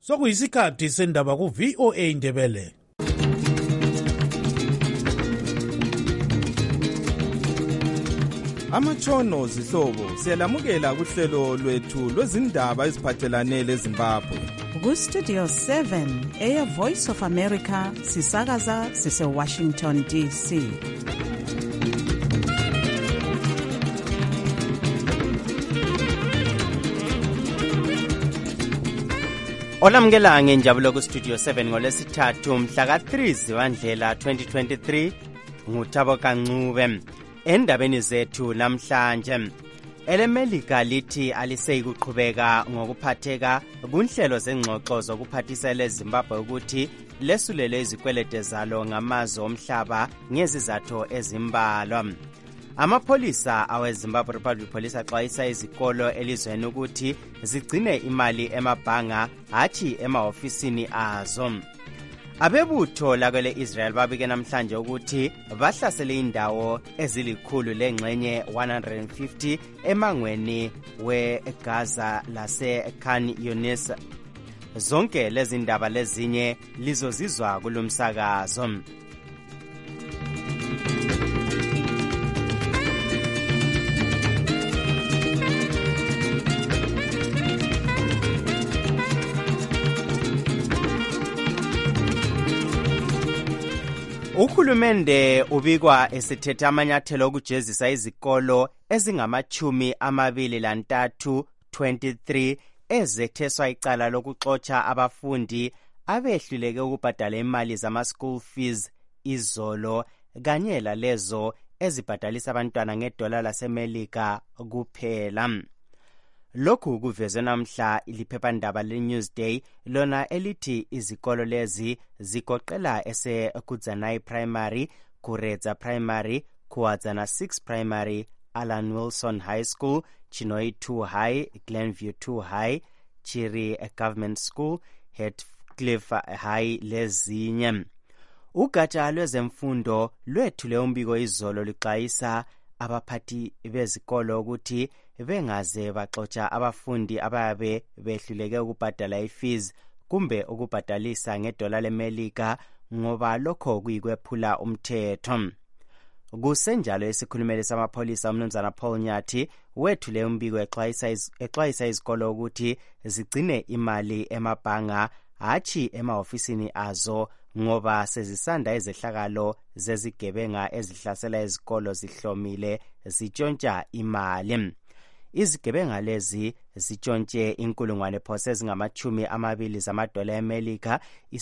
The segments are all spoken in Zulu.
Sokuyisikhathi sendaba ku VOA Indebele. Amatshono zihlobo siyalamukela kuhlelo lwethu lwezindaba eziphathelane leZimbabwe. Ku-Studio 7 Air Voice of America sisakaza sise-Washington DC. Olamukela ngenjabulo ku-Studio 7 ngolesithathu mhla ka-3 Zibandlela 2023 nguThabo Kancube. Endabeni zethu namhlanje, elemelika lithi aliseyikuqhubeka ngokuphatheka kunhlelo zengxoxo zokuphathisa leZimbabwe ukuthi lesulele izikwelede zalo ngamazwe omhlaba ngezizathu ezimbalwa. Amapholisa aweZimbabwe Republic Police axwayisa izikolo elizweni ukuthi zigcine imali emabhanga hatshi emahofisini azo. Abebutho lakwele Israel babike namhlanje ukuthi bahlasele indawo ezilikhulu lengxenye 150 emangweni weGaza lase-Khan Yunis. Zonke lezi ndaba lezinye lizozizwa kulomsakazo. Uhulumende ubikwa esethethe amanyathelo okujezisa izikolo ezingama-23 23 ezetheswa icala lokuxotsha abafundi abehluleke ukubhadala imali zama-school fees izolo kanye lalezo ezibhadalisa abantwana ngedola lasemelika kuphela. Lokhu kuvezwe namhla iliphephandaba leNewsday lona elithi izikolo lezi zigoqela ese-Kudzanai Primary, Kuredza Primary, Kuwadzana 6 Primary, Alan Wilson High School, Chinoi 2 High, Glenview 2 High, Chiri Government School, Heathcliff High lezinye. Ugatsha lwezemfundo lwethule umbiko izolo luxwayisa abaphathi bezikolo ukuthi bengaze baxotsha abafundi ababe behluleke ukubhadala ifees kumbe ukubhadalisa ngedola lemelika ngoba lokho kuyikwephula umthetho. Kusenjalo isikhulumeli samapholisa umnumzana Paul Nyathi wethule umbiko exwayisa izikolo ukuthi zigcine imali emabhanga hatshi emahofisini azo ngoba sezisanda izehlakalo zezigebenga ezihlasela izikolo zihlomile zitshontsha imali. Izigebenga lezi zitshontshe inkulungwane phose ezingama-20 zamadola emelika,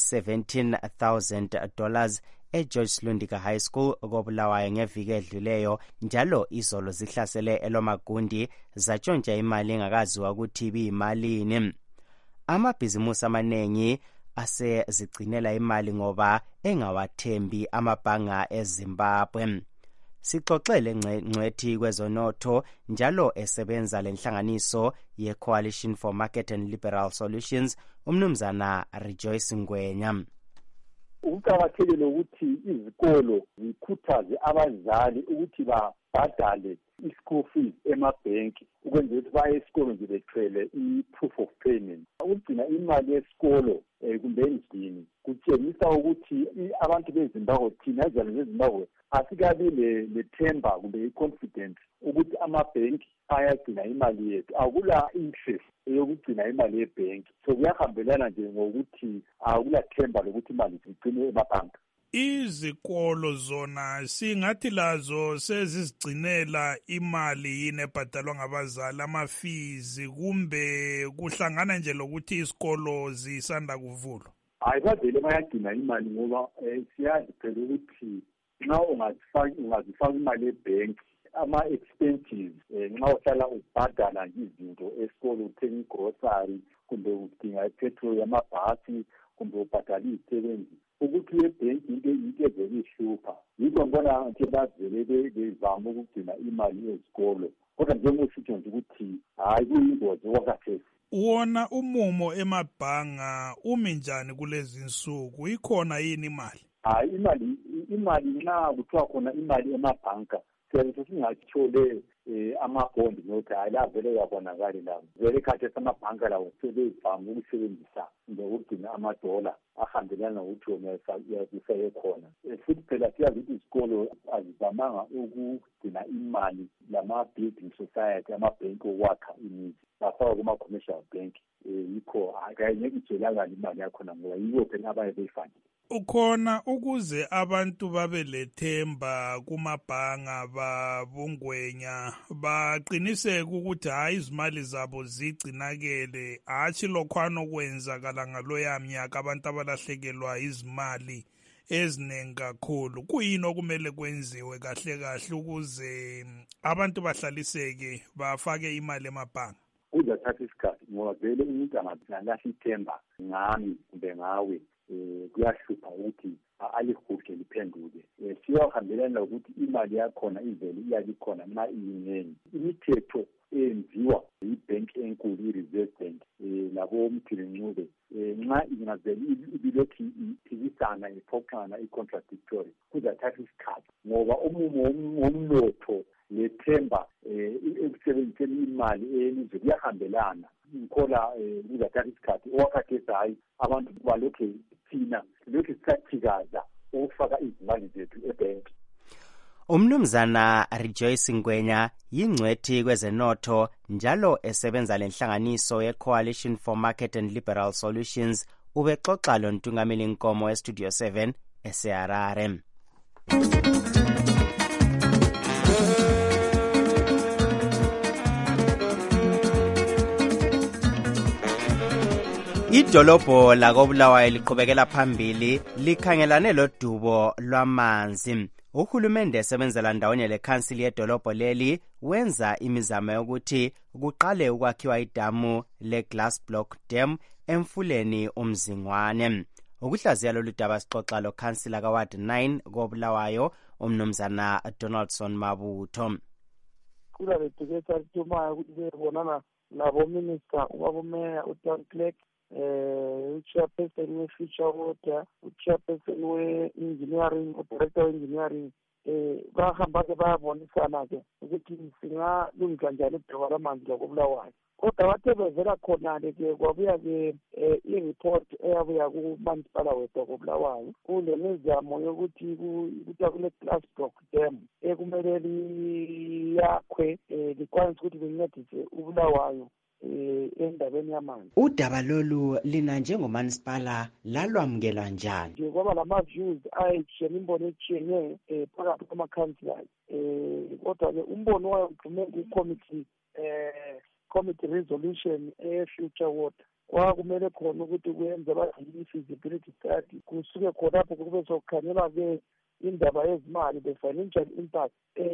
$17,000 eGeorge Slundika High School koBulawayo ngeviki edluleyo, njalo izolo zihlasele eLomagundi zatshontsha imali engakaziwa ukuthi ibiyimalini. Amabhizimusi amaningi asezigcinela imali ngoba engawathembi amabhanga eZimbabwe. Sixoxele ngcwethi kwezonotho njalo esebenza lenhlanganiso ye-Coalition for Market and Liberal Solutions umnumzana Rejoice Ngwenya. Ukuqakathekile ukuthi izikolo zikhuthaze abazali ukuthi babhadale i-school fees emabhenki ukwenzela ukuthi baye esikolo nje bethwele i-proof of payment. Ukugcina imali yesikolo kumbe endlini kutshengisa ukuthi abantu beZimbabwe, thina izalo zeZimbabwe, asikabi lethemba kumbe i-confidence ukuthi amabhenki ayagcina imali yethu. Akula interest eyokugcina imali yebhenki, so kuyahambelana nje ngokuthi akulathemba lokuthi imali zigcinwe emabhanka. Izikolo zona singathi lazo sezizigcinela imali yini ebhadalwa ngabazali, ama-fees, kumbe kuhlangana nje lokuthi isikolo zisanda kuvulwa? Hayi, bavele bayagcina imali ngoba siyazi phela ukuthi nxa ungazifaka imali ebhenki, ama-expenses nxa uhlala ubhadala izinto esikolo, uthenga igrosari kumbe udinga ipetrol yamabhasi kumbe ubhadala izisebenzi, ukuthi lebhenki into evele ihlupha. Yikho ngibona nje bavele bezama ukugcina imali ezikolo, kodwa njengositsho nje ukuthi hayi kuyingozi okwakhathesi. Wona umumo emabhanga umi njani kulezi insuku? Ikhona yini imali? Hayi, imali nxa kuthiwa khona imali emabhanka siyabe singayithole amabhondi nokuthi hayi la vele yabonakali lawo vele khathesi amabhanka lawo sebevame ukusebenzisa ngokugcina amadola ahambelana nokuthi wona uyakufeke khona. Futhi phela siyazi ukuthi izikolo azivamanga ukugcina imali lama-building society, amabhenki okwakha imizi bafaka kuma-commercial bank. Yikho akayengeke itholakala imali yakhona ngoba yibo phela abaye beyifakile. Ukhona ukuze abantu babe lethemba kumabhanga babungwenya baqiniseke ukuthi hayi izimali zabo zigcinakele, hatshi lokhwana okwenzakala ngaloya mnyaka abantu abalahlekelwa izimali eziningi kakhulu. Kuyini okumele kwenziwe kahle kahle ukuze abantu bahlaliseke bafake imali emabhanga? Kuzathatha isikhathi ngoba vele umuntu angalahla ithemba ngami kumbe ngawe. Kuyahlupha ukuthi alihuhle liphenduke. Siyahambelana ukuthi imali yakhona ivele iyabikhona nxa iyiningi. Imithetho eyenziwa yibhenki enkulu, i-Reserve Bank, labomthirinxube, nxa ingavele ibilokhu iphikisana, iphoxana, i-contradictory, kuzathatha isikhathi ngoba umumo womnotho lethemba ekusebenziseni imali elizwe kuyahambelana. Ngikhola kuzathatha isikhathi okwakhathesi hayi abantu balokhu thina lokhu sisathikaza ukufaka izimali zethu ebhenki. Umnumzana Rejoice Ngwenya yingcwethi kwezenotho njalo esebenza lenhlanganiso ye-Coalition for Market and Liberal Solutions. Ubexoxa lo Ntungameli Nkomo eStudio 7 eSeharare. Idolobho lakoBulawayo liqhubekela phambili likhangelane lodubo lwamanzi. Uhulumende esebenzela ndawonye lekhansili yedolobho leli wenza imizamo yokuthi kuqale ukwakhiwa idamu le-Glass Block Dam emfuleni uMzingwane. Ukuhlaziya lolu daba sixoxa lo khansila kaWard 9 koBulawayo umnumzana Donaldson Mabutho. Kula lethuka lithumayo ukuthi bebonana nabo minister ubabumeya uTown Clerk, uchairperson we-Future Water, uchairperson we-engineering, udirector we-engineering, bahamba-ke bayabonisana-ke ukuthi singalungisa njani udaba lwamanzi lakoBulawayo. Kodwa bathe bevela khona-ke kwabuya-ke i-report eyabuya kumasipala wethu wakoBulawayo kule mizamo yokuthi kule-Glass Block Dam ekumele liyakhwe likwanise ukuthi lincedise uBulawayo endabeni yamanzi. Udaba lolu lina njengomanisipala lalwamukela njani? Nje kwaba lama-views ayitshiyene imbono etshiyeneyo phakathi kwamakhansilasi. Kodwa-ke umbono wayo ugxume committee resolution e-Future Water. Kwakumele khona ukuthi kuyenze i-feasibility study kusuke khonapho kube sokukhangelwa-ke indaba yezimali, the financial impact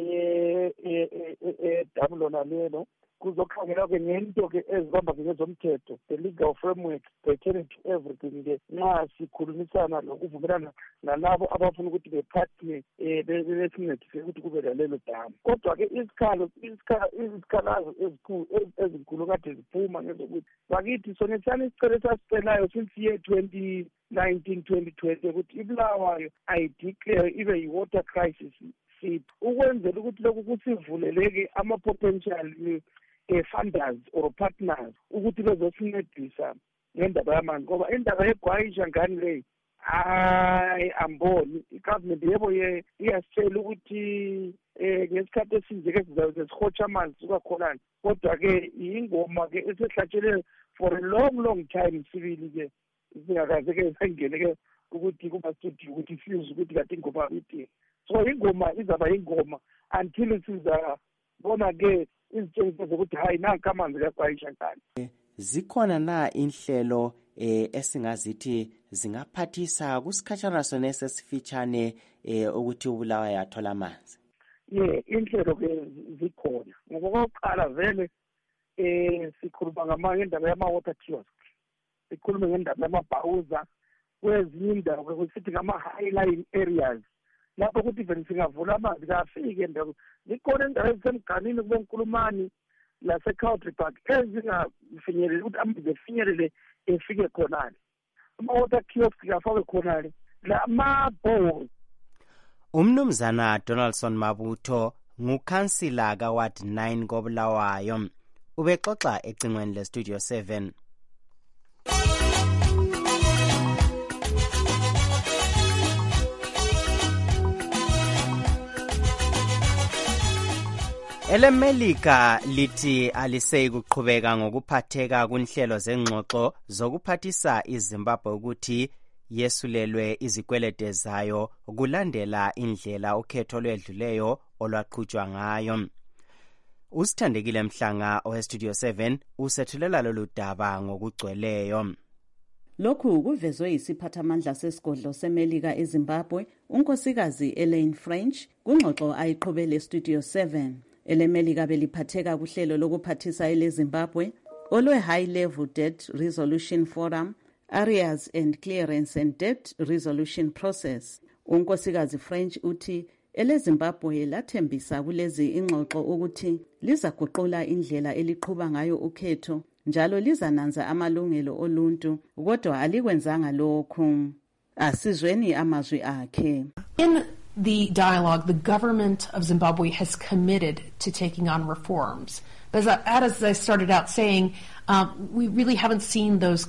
edamu lona lelo. Kuzokhangelwa-ke ngento-ke ezibamba-ke ngezomthetho, the legal framework pertaining to everything-ke nxa sikhulumisana lokuvumelana nalabo abafuna ukuthi bephathwe besincedise ukuthi kube lalelo damu. Kodwa-ke izikhalazo ezinkulu kade ziphuma ngezokuthi bakithi sonetshani isicelo esasicelayo since year 2019-2020 ukuthi iBulawayo ayideclare ibe yi-water crisis state ukwenzela ukuthi lokhu kusivuleleke ama-potential funders or partners ukuthi bezosincedisa ngendaba yamanzi ngoba indaba yeGwayisha ngani leyi hayi amboni igovernment yebo iyasitshela ukuthi ngesikhathi esinje-ke sizabe sihotsha amanzi suka khonani, kodwa-ke ingoma-ke esehlatshele for a long time sibili-ke singakaze-ke sangene-ke ukuthi kuma-studio ukuthi sizwe ukuthi kade ingoma ithi. So ingoma izaba ingoma until sizabona-ke izitshengiso zokuthi hayi nanka amanzi kaGwayisha ngani. Zikhona na inhlelo esingazithi zingaphathisa kusikhatshana sona esesifitshane ukuthi uBulawayo athola amanzi? Inhlelo-ke zikhona. Ngokokuqala vele sikhuluma ngendaba yama-water kiosk, sikhulume ngendaba yamabhawuza kwezinye indawo kusithi ngama-highline areas lapho ukuthi vele singavula amanzi kafike endawo. Zikhona indawo ezisemganini kube Nkulumani lase-Country Park ezingafinyeleli ukuthi amanzi efinyelele efike khonale. Ama-water kiosk kafakwe khonale lama-bowl. Umnumzana Donaldson Mabutho ngukhansila kaWard 9 koBulawayo. Ubexoxa ecingweni leStudio 7. EleMelika lithi alisei kuqhubeka ngokuphatheka kunhlelo zengxoxo zokuphathisa iZimbabwe ukuthi yesulelwe izikwelede zayo kulandela indlela ukhetho lwedluleyo olwaqhutshwa ngayo. Usithandekile Mhlanga oweStudio 7 usethulela lolu daba ngokugcweleyo. Lokhu kuvezwe isiphathamandla sesigodlo seMelika eZimbabwe, unkosikazi Elaine French, kungxoxo ayiqhubele eStudio 7. EleMelika beliphatheka kuhlelo lokuphathisa eleZimbabwe olwe High Level Debt Resolution Forum, Arrears and Clearance and Debt Resolution Process. Unkosikazi French uthi eleZimbabwe lathembisa kulezi ingxoxo ukuthi lizaguqula indlela eliqhuba ngayo ukhetho njalo lizananza amalungelo oluntu, kodwa alikwenzanga lokhu. Asizweni amazwi akhe. In the dialogue, the government of Zimbabwe has committed to taking on reforms. But as I started out saying, we really haven't seen those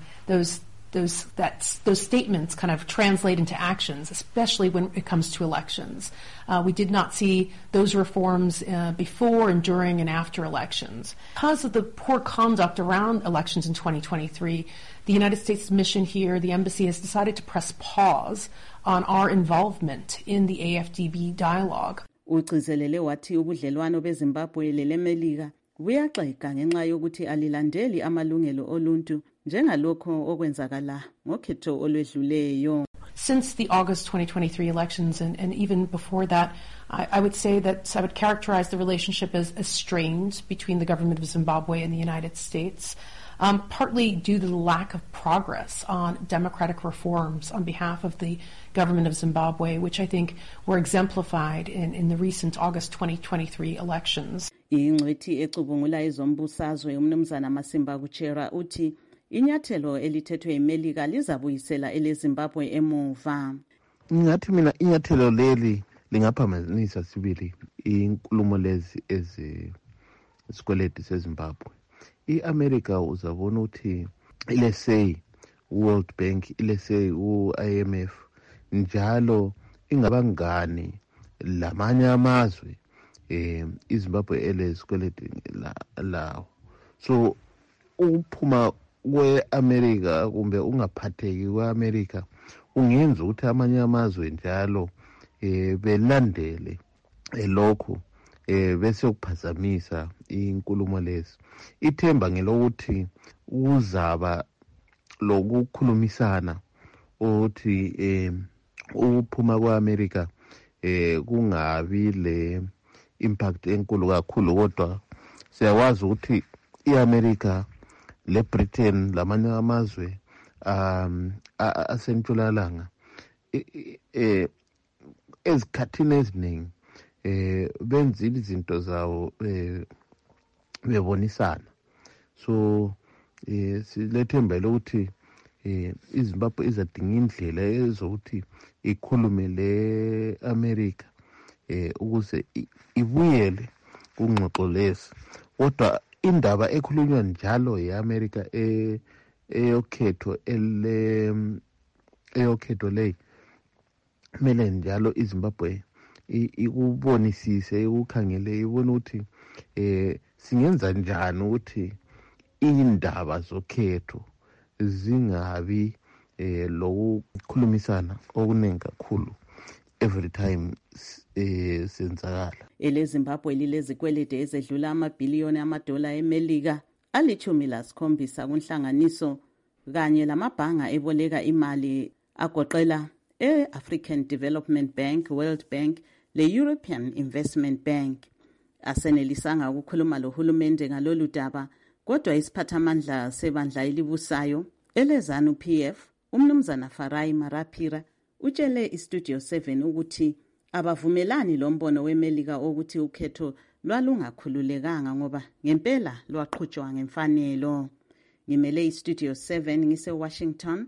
statements kind of translate into actions, especially when it comes to elections. We did not see those reforms before and during and after elections. Because of the poor conduct around elections in 2023, the United States mission here, the embassy, has decided to press pause on our involvement in the AFDB dialogue. Ugcizelele wathi ubudlelwano beZimbabwe leleMelika buyaxega ngenxa yokuthi alilandeli amalungelo oluntu njengalokho okwenzakala ngokhetho olwedluleyo. Since the August 2023 elections and even before that, I would say that I would characterize the relationship as strained between the government of Zimbabwe and the United States, partly due to the lack of progress on democratic reforms on behalf of the government of Zimbabwe, which I think were exemplified in the recent August 2023 elections. Ingcwethi ecubungula izombusazwe umnumzana Masimba Kuchera uthi inyathelo elithethwe eMelika lizabuyisela eleZimbabwe emuva. Ngathi mina inyathelo leli lingaphambanisa sibili inkulumo lezi esikweleti seZimbabwe. I-America uzabona ukuthi ilesay World Bank, ilesay u-IMF njalo ingabangani lamanye amazwe iZimbabwe elesikweleti lawo. So uphuma kwe-America kumbe ungaphatheki kwe-America ungenza ukuthi amanye amazwe njalo belandele lokho bese ukuphazamisa inkulumo lezi. Ithemba ngelokuthi uzaba lokukhulumisana ukuthi uphuma kwe-America kungabi le impact enkulu kakhulu, kodwa siyawazi ukuthi i-America le-Britain lamanye amazwe asentshonalanga ezikhathini eziningi benzile izinto zawo bebonisana. So silethemba lokuthi iZimbabwe izadinga indlela ezokuthi ikhulume le-America ukuze ibuyele kungxoxo lesi. Kodwa indaba ekhulunywa njalo ye-America eyokhetho leyi kumele njalo iZimbabwe ikubonisise, ikukhangele, ibone ukuthi singenza njani ukuthi indaba zokhetho zingabi lokukhulumisana okuningi kakhulu every time senzakala. EleZimbabwe lilezikwelede ezedlula amabhiliyoni amadola eMelika ali-17 kunhlanganiso kanye lamabhanga eboleka imali agoqela e-African Development Bank, World Bank le-European Investment Bank. Asenelisanga ukukhuluma lohulumende ngalolu daba, kodwa isiphathamandla sebandla elibusayo eleZANU-PF umnumzana Farai Marapira utshele iStudio 7 ukuthi abavumelani lombono weMelika ukuthi ukhetho lwalungakhululekanga ngoba ngempela lwaqhutshwa ngemfanelo. Ngimele iStudio 7 ngise-Washington,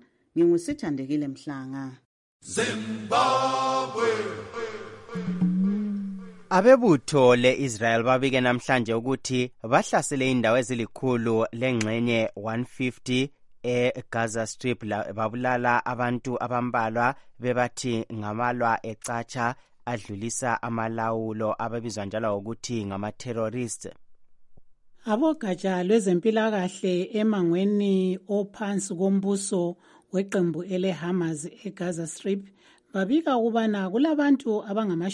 ngingusithandekile Mhlanga. Zimbabwe. Abebutho le-Israel babike namhlanje ukuthi bahlasele indawo ezilikhulu lengxenye 150 e-Gaza Strip babulala abantu abambalwa bebathi ngamalwa ecatsha adlulisa amalawulo ababizwa njalo ukuthi ngama-terrorist. Abogatsha lwezempilakahle emangweni ophansi kombuso weqembu ele-Hamas eGaza Strip babika ukubana kulabantu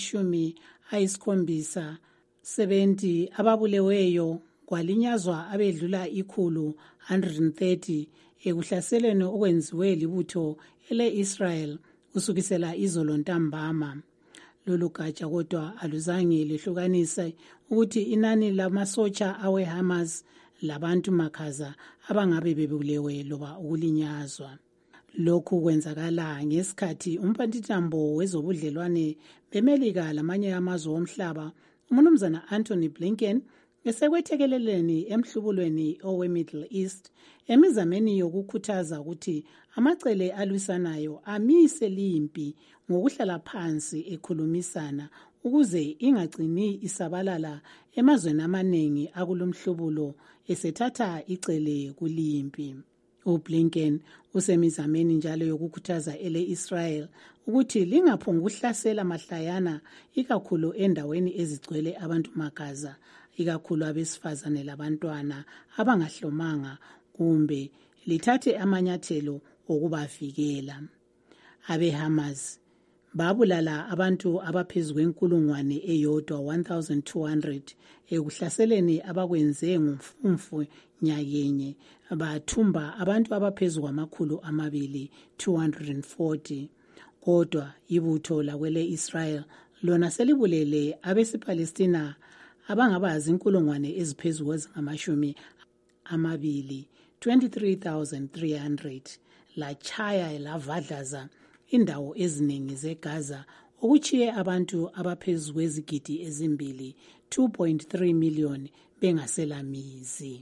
abangama-70 ababuleweyo kwalinyazwa abedlula 130 ekuhlaseleni okwenziwe libutho ele-Israel kusukisela izolo ntambama. Lolu gatsha kodwa aluzange lehlukanise ukuthi inani lamasotsha awe-Hamas labantu makhaza abangabe bebulewe loba ukulinyazwa. Lokhu kwenzakala ngesikhathi umphathintambo wezobudlelwane bemelika lamanye amazwe omhlaba uMnumzana Anthony Blinken esekwethekeleleni emhlubulweni owe-Middle East emizameni yokukhuthaza ukuthi amacele alwisanayo amise limpi ngokuhlala phansi ekhulumisana ukuze ingagcini isabalala emazweni amaningi akulomhlubulo esethatha icele kulimpi. uBlinken usemizameni njalo yokukhuthaza ele-Israel ukuthi lingaphonguhlasela mahlayana ikakhulu endaweni ezigcwele abantu magaza, ikakhulu abesifazane labantwana abangahlomanga kumbe lithathe amanyathelo okubavikela. Abe-Hamas babulala abantu abaphezu kwenkulungwane eyodwa 1200 ekuhlaseleni abakwenze ngomfumfu nyakenye, bathumba abantu abaphezu kwamakhulu 240. Kodwa ibutho lakwele Israel lona selibulele abesipalestina abangaba zinkulungwane eziphezu kwezingamashumi 23,300 lachaya lavadlaza indawo eziningi zeGaza okuchiye abantu abaphezu kwezigidi ezimbili 2.3 million bengaselamizi.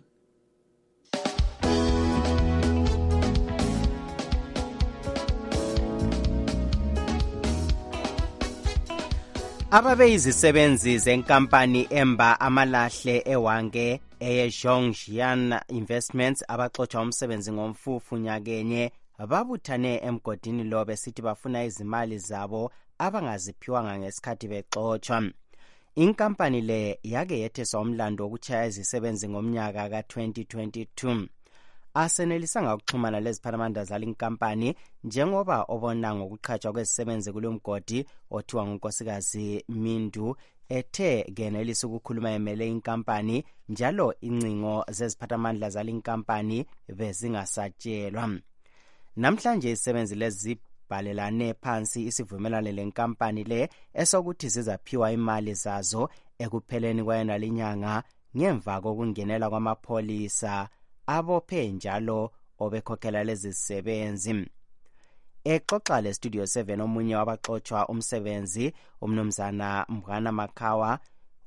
Ababeyizisebenzi zenkampani emba amalahle ewange eye-Zhongjian Investments abaxotsha umsebenzi ngomfufu nyakenye babuthane emgodini lo besithi bafuna izimali zabo abangaziphiwanga ngesikhathi bexotshwa. Inkampani le yake yetheswa umlando wokutshaya izisebenzi ngomnyaka ka-2022. Asenelisanga ukuxhumana lezipharamanda zale inkampani njengoba obona ngokuqhatshwa kwezisebenzi kulomgodi othiwa ngunkosikazi Mindu ethe genelisa ukukhuluma emele inkampani njalo incingo zezipharamandla zale inkampani bezingasatshelwa. Namhlanje izisebenzi lezi zibhalelane phansi isivumelwano lenkampani le esokuthi zizaphiwa imali zazo ekupheleni kwayona linyanga ngemva kokungenela kwamapholisa abophe njalo obekhokhela lezi zisebenzi. Exoxa le-Studio 7 omunye wabaxotshwa umsebenzi uMnumzana Mbwana Makawa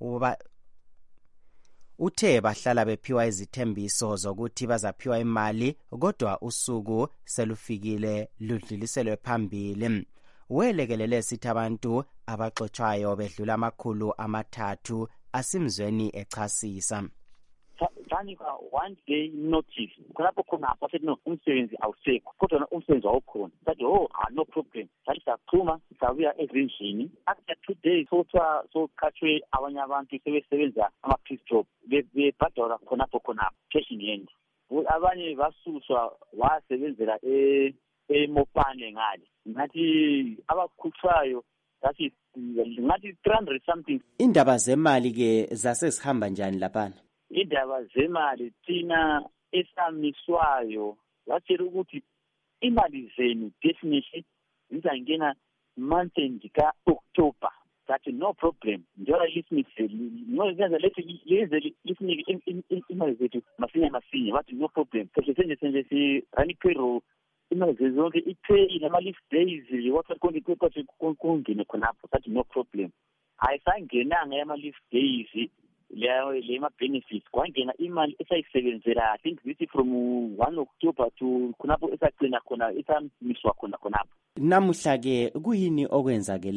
uthe bahlala bephiwa izithembiso zokuthi bazaphiwa imali kodwa usuku selufikile ludluliselwe phambili. Welekelele sithi abantu abaxotshwayo bedlula 300 asimzweni echasisa. Tanika one day notice khonapho khona basethi no umsebenzi awusekho kodwa umsebenzi awukhona sathi no problem sathi saphuma sabuya ezindlini after 2 days soqhathwe abanye abantu sebesebenza ama-piece job bebhadala khonapho cash in hand. Abanye basuswa wasebenzela eMopane ngale ngathi abakhutshwayo ngathi 300 something. Indaba zemali ke zasesihamba njani laphana? Indaba zemali thina esamiswayo watshela ukuthi imali zenu definitely zizangena month end ka-October. Sathi no problem njengoba lisinike lisinike imali zethu masinya bathi no problem senje si-running payroll imali zethu zonke ipay nama-leave days wathi kungene khonapho sathi no problem. Ayisangenanga yama-leave days le ma-benefits kwangena imali esayisebenzela I think this from 1 October to khonapho esagcina khona esamiswa khonapho. Namuhla ke kuyini okwenzakeleyo?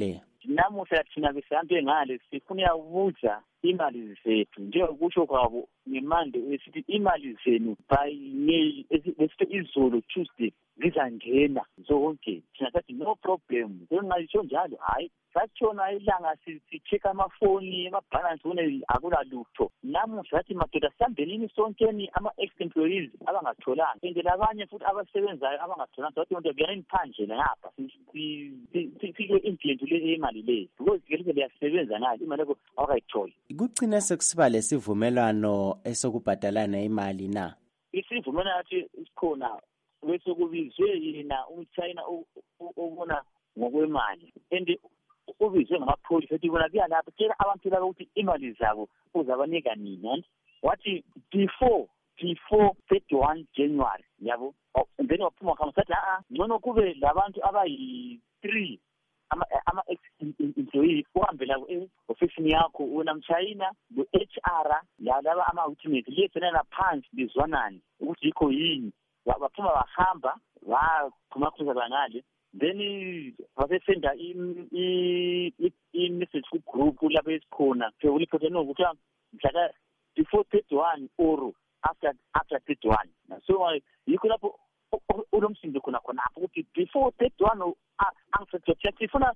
namuhla thina besambe ngale sifuna ukubuza imali zethu njengokusho kwabo ngemande esithi imali zenu by May izolo Tuesday zizangena zonke thina sathi no problem ngengasho njalo hayi sathona ilanga sicheka amafoni amabalance one akula lutho namuhla sathi madoda sambelini sonkeni ama-ex-employees abangatholanga ende labanye futhi abasebenzayo abangatholanga sathi nto buyani phandle ngapha sike impindu le imali le because ke liyasebenza nayo imali yakho awukayitholi kugcina sekusiba lesivumelwano esokubhadalana imali na isivumelwano athi sikhona bese kubizwe yena umChina obona ngokwemali and ubizwe ngamapholisa ethi bona kuya lapha tshela abantu laba ukuthi imali zabo uzabanika nini wathi before 31 January yabo then waphuma kama sathi ngcono kube labantu abayi3 ama-employees uhambe labo ofisini yakho wena mChina lo-HR laba ama-ultimate liyesena phansi bizwanani ukuthi yikho yini baphuma bahamba baphuma kuza bangale then basesenda i-message ku-group lapho esikhona uliphothe nokuthi mhla before 31 or after 31 so yikho lapho ulomsindo khonapho ukuthi before 31 angisethe sifuna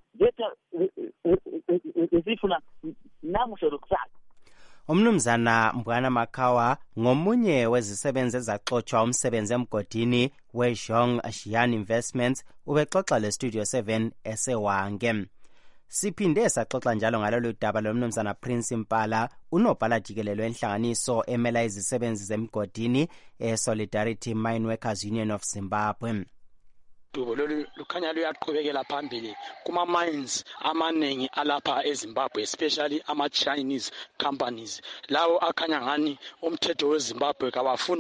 sifuna namuhla lokusasa Umnumzana Mbwana Makawa ngomunye wezisebenzi ezaxoxwa umsebenzi emgodini weJong Asian Investments ubexoxa leStudio 7 esewange. Siphinde saxoxa njalo ngalolu daba lomnumzana Prince Mpala unobhala jikelelo enhlanganiso emela izisebenzi zemgodini Solidarity Mine Workers Union of Zimbabwe. Dubo lukhanya luyaqhubekela phambili kuma mines amanengi alapha eZimbabwe especially ama Chinese companies lawo akhanya ngani umthetho weZimbabwe kabafuna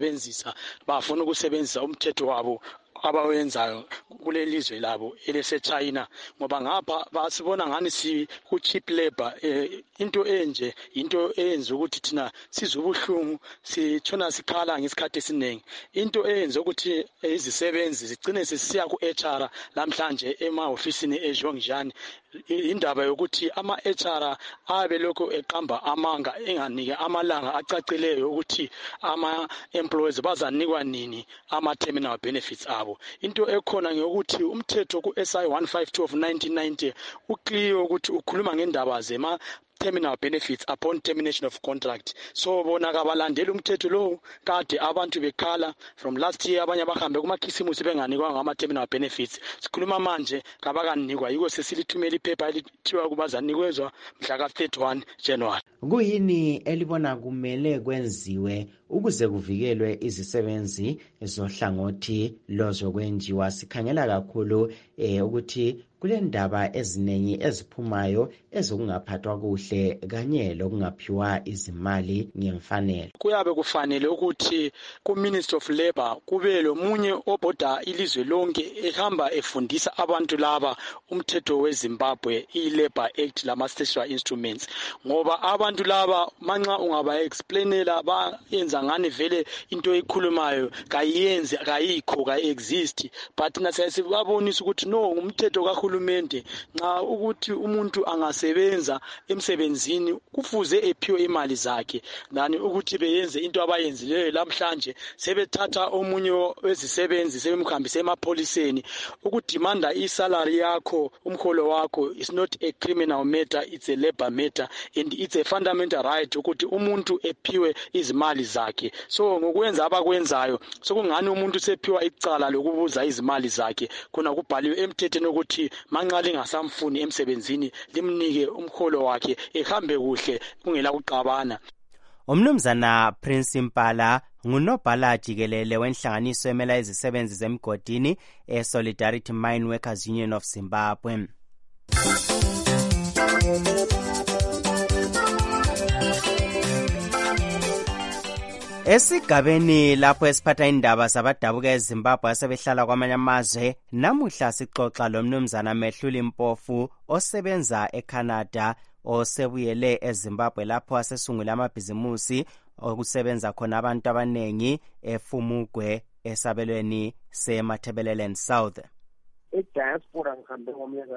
ukusebenzisa umthetho wabo abawenzayo kulelizwe labo eleseChina ngoba ngapha basibona ngani ku cheap labor into eyenza ukuthi thina sizubuhlungu sithona sikhala ngesikhathi esiningi into eyenza ukuthi izisebenzi zigcine sesiya ku HR namhlanje ema-ofisini eJongjian indaba yokuthi ama-HR abe lokho eqamba amanga enganike amalanga acacileyo ukuthi ama-employees bazanikwa nini ama-terminal benefits abo. Into ekhona ngokuthi umthetho ku-SI 152 of 1990 uclear ukuthi ukhuluma ngendaba zema terminal benefits upon termination of contract. So bona kabalandela umthetho lo kade abantu bekhala from last year abanye bahambe kumakhisimusi benganikwa ngama terminal benefits. Sikhuluma manje kabakanikwa yiko sesilithumela iphepha elithiwa kubazanikezwa mhla ka 31 January. Kuyini elibona kumele kwenziwe ukuze kuvikelwe izisebenzi zohlangothi lozokwenjiwa? Sikhangela kakhulu ukuthi kule ndaba eziningi eziphumayo ezokungaphathwa kuhle kanye lokungaphiwa izimali ngemfanelo. Kuyabe kufanele ukuthi ku Ministry of Labor kube lomunye obhoda ilizwe lonke ehamba efundisa abantu laba umthetho weZimbabwe iLabor Act lama statutory instruments ngoba abantu laba manxa ungaba explainela bayenza ngani vele into ekhulumayo kayenze kayikho ka exist but nasiyabonisa ukuthi no umthetho kahulumende nxa ukuthi umuntu angasebenza emsebenzini kufuze ephiwe imali zakhe nani ukuthi beyenze into abayenzileyo lamhlanje sebethatha omunye wezisebenzi sebemkhambise emapholiseni ukudimanda isalary yakho umkholo wakho is not a criminal matter, it's a labor matter and it's a fundamental right ukuthi umuntu ephiwe izimali zakhe. So ngokwenza abakwenzayo sokungani umuntu sephiwa icala lokubuza izimali zakhe khona kubhaliwe emthethweni ukuthi manxa lingasamfuni emsebenzini limnike umkholo wakhe ehambe kuhle kungela kuqabana. Umnumzana Prince Mpala ngunobhala jikelele wenhlanganiso emela izisebenzi zemgodini Solidarity Mine Workers Union of Zimbabwe. Esigabeni lapho esiphatha indaba zabadabuka eZimbabwe asebehlala kwamanye amazwe, namuhla sixoxa lomnumzana Mehluli Mpofu osebenza eCanada osebuyele eZimbabwe lapho asesungula amabhizimusi okusebenza khona abantu abanengi eFumugwe esabelweni seMatabeleland South. Diaspora ngihambe ngomnyaka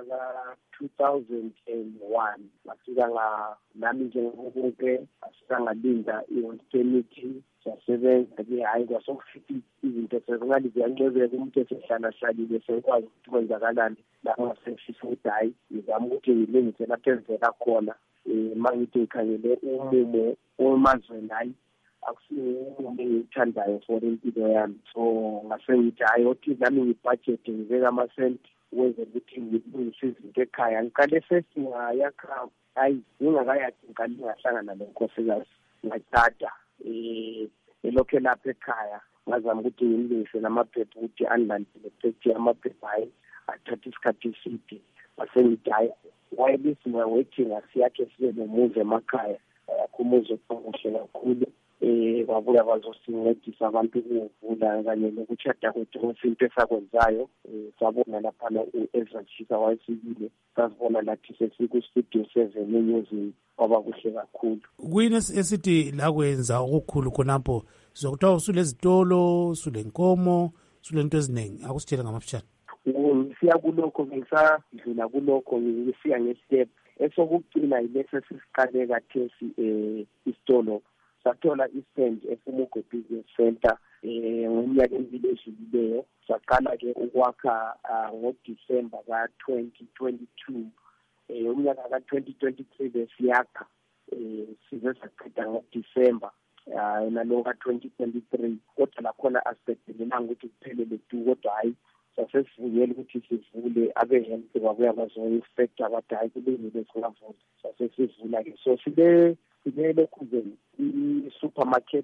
ka-2001 ngafika nami njengobunke afika ngalinda i-work permit sasebenza-ke hhayi kwasokufika izinto sezingali ziyancwebeka umuntu esehlala-hlalile sekwazi ukuthi kwenzakalani la ngasefisa ukuthi hhayi ngizama ukuthi ngilungise lapho evela khona uma ngithi ngikhangele umumo wemazweni hhayi akusiwumumo engiwuthandayo for impilo yami so ngase ngithi hhayi othi nami ngibhajethi ngibeka amasenti ukwenzela ukuthi ngilungise izinto ekhaya ngiqale first ngayakha hhayi ngingakayathi ngiqale ngahlangana nenkosikazi ngathatha elokhu lapha ekhaya ngazama ukuthi ngimlungise namaphepha ukuthi andilandele phethe amaphepha hhayi athatha isikhathi eside basengithi hhayi while this we are waiting asiyakhe sibe nomuzi emakhaya yakho umuzi okuhle kakhulu babuya bazosincedisa abantu ukuvula kanye nokushada kwethu into esakwenzayo sabona laphana u-Ezra Chisa wayesikile sasibona lathi sesiku-studio 7 enyuzini kwaba kuhle kakhulu. Kuyini esithi la kwenza okukhulu khonapho sizokuthiwa usulezitolo usulenkomo usulento eziningi akusitshele ngamafishane? Ngisiya kulokho ngisadlula kulokho ngisiya nge-step esokugcina ilesi sisiqale kathesi isitolo sathola i-stand eFumugo Business Center ngomnyaka emibili edlulileyo saqala-ke ukwakha ngoDisemba ka-2022 umnyaka ka-2023 besiyakha size saqeda ngoDisemba nalo ka-2023 kodwa lakhona asibhedelelanga ukuthi kuphelele tu kodwa hhayi sasesivuyela ukuthi sivule abe-health babuya bazo-inspector abathi hhayi kulungile singavula sasesivula-ke so sibelokhuzeni i-supermarket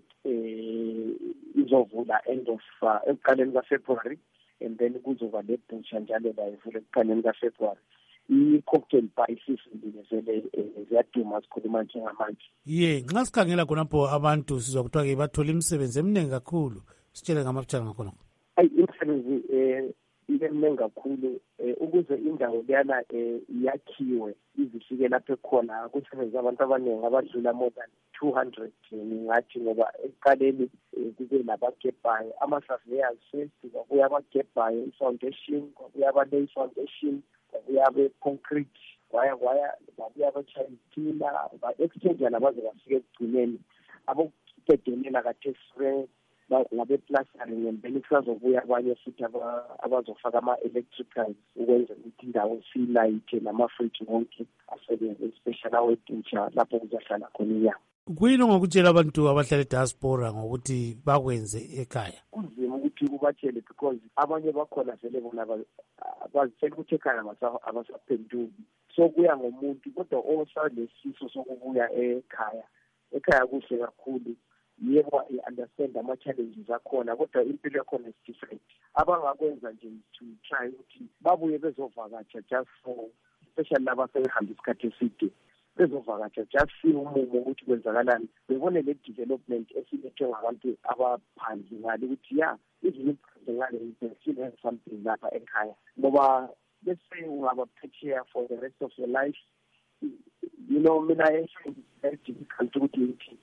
izovula end of ekuqaleni kaFebruary and then kuzoba nebhutsha njalo la ivule ekuqaleni kaFebruary. I-cocktail bar isizindile vele ziyaduma sikhuluma njengamanje. Nxa sikhangela khonapho abantu sizwa kuthiwa-ke bathola imisebenzi eminingi kakhulu sitshele ngamafitshane ngakhonapho. Imisebenzi ibe mningi kakhulu ukuze indawo leyana yakhiwe izifike lapho ekhona kusebenza abantu abaningi abadlula more than 200 ngingathi ngoba ekuqaleni kube nabagebhayo ama-surveyors first kwabuya abagebhayo i-foundation kwabuya abalay foundation kwabuya abe-concrete babuya abashaya izitina ba-exchanger nabaze bafike ekugcineni abokuqedelela kathesi ngabe-plastering and then kusazobuya abanye futhi abazofaka ama-electricals ukwenzela ukuthi indawo siyilayithe nama-fridge wonke asebenze especially awetutsha lapho kuzahlala khona inyama. Kuyini ngokutshela abantu abahlala ediaspora ngokuthi bakwenze ekhaya? Kunzima ukuthi kubatshele because abanye bakhona vele bona bazitshela ukuthi ekhaya abasaphenduki so kuya ngomuntu kodwa osalesifiso sokubuya ekhaya kuhle kakhulu yebo i-understand ama-challenges akhona kodwa impilo yakhona is different. Abangakwenza nje to try ukuthi babuye bezovakatsha just for especially laba sebehamba isikhathi eside bezovakatsha just see umumo ukuthi kwenzakalani bebone le development esilethwe ngabantu abaphandle ngale ukuthi izinto ngale still have something lapha ekhaya ngoba let's say ungaba prepare for the rest of your life mina very difficult ukuthi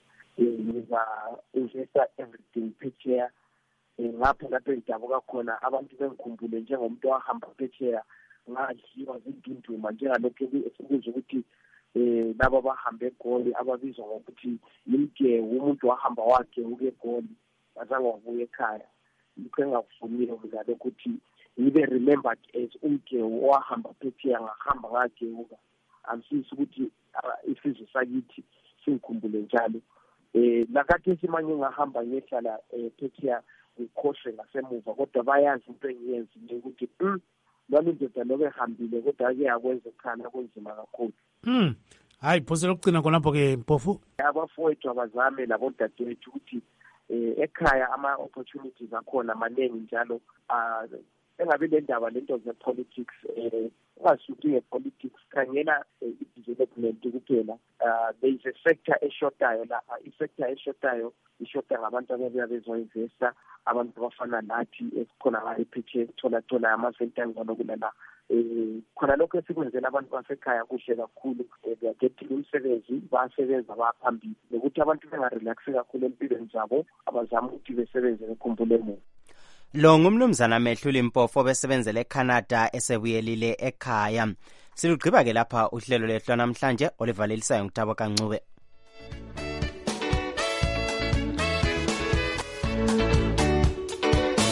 investa everything phetsheya ngapha lapho engidabuka khona abantu bengikhumbule njengomuntu owahamba phetsheya ngadliwa zindunduma njengalokhu esikuze ukuthi laba abahambe eGoli ababizwa ngokuthi yimgewu umuntu wahamba wakhe ukeGoli azange wabuya ekhaya yikho engakuvumile mina lokuthi ngibe remembered as umgewu owahamba phetsheya ngahamba ngagewuka amsisi ukuthi isizwe sakithi singikhumbule njalo lakathi simanye ngahamba ngehlala phetsheya ngikhohlwe ngasemuva kodwa bayazi into engiyenzile ukuthi lami ndoda lobe ehambile kodwa ake yakwenza ekhaya kunzima kakhulu. Hayi phosela ukugcina khonapho-ke Mpofu abafowethu abazame labodadewethu ukuthi ekhaya ama-opportunities akhona maningi njalo engabe le ndaba lento ze-politics ungasuki nge-politics khangela i-development kuphela there is a sector eshotayo la i-sector eshotayo ishota ngabantu ababuya bezo-investa abantu abafana nathi esikhona ngayo iphetshe thola ama-center ngcono kulala khona lokho esikwenzela abantu basekhaya kuhle kakhulu beyagetile umsebenzi bayasebenza baphambili nokuthi abantu bengarelaxi kakhulu empilweni zabo abazama ukuthi besebenze bekhumbule emuva. Lo ngumnumzana Mehluli Mpofu obesebenzele eCanada esebuyelile ekhaya. Silugqiba ke lapha uhlelo lethu namhlanje olivalelisayo nguThabo Kancube.